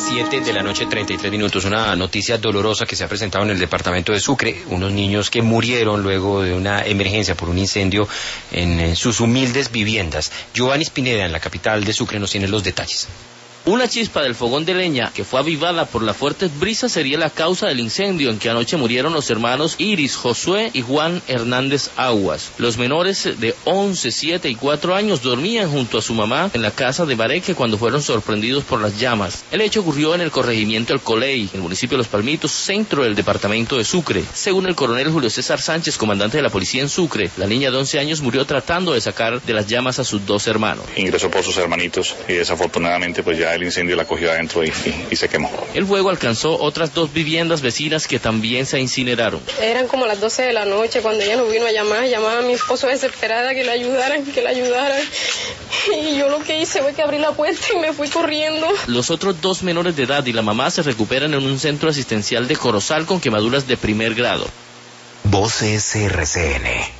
7 de la noche, 33 minutos. Una noticia dolorosa que se ha presentado en el departamento de Sucre. Unos niños que murieron luego de una emergencia por un incendio en sus humildes viviendas. Giovanni Spineda, en la capital de Sucre, nos tiene los detalles. Una chispa del fogón de leña que fue avivada por las fuertes brisas sería la causa del incendio en que anoche murieron los hermanos Iris, Josué y Juan Hernández Aguas. Los menores de 11, 7 y 4 años dormían junto a su mamá en la casa de Bareque cuando fueron sorprendidos por las llamas. El hecho ocurrió en el corregimiento El Coley, en el municipio de Los Palmitos, centro del departamento de Sucre. Según el coronel Julio César Sánchez, comandante de la policía en Sucre, la niña de 11 años murió tratando de sacar de las llamas a sus 2 hermanos. Ingresó por sus hermanitos y desafortunadamente pues ya el incendio la cogió adentro y se quemó. El fuego alcanzó otras 2 viviendas vecinas que también se incineraron. Eran como las 12 de la noche cuando ella nos vino a llamar, llamaba a mi esposo desesperada que la ayudaran. Y yo lo que hice fue que abrí la puerta y me fui corriendo. Los otros 2 menores de edad y la mamá se recuperan en un centro asistencial de Corozal con quemaduras de primer grado. Voces RCN.